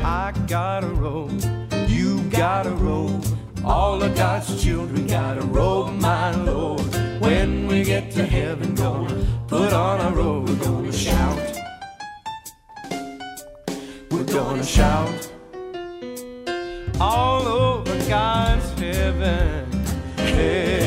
I gotta roll, you gotta roll. All of God's children gotta roll, my Lord. When we get to heaven, gonna put on a roll. We're gonna shout, we're gonna shout all over God's heaven. Hey.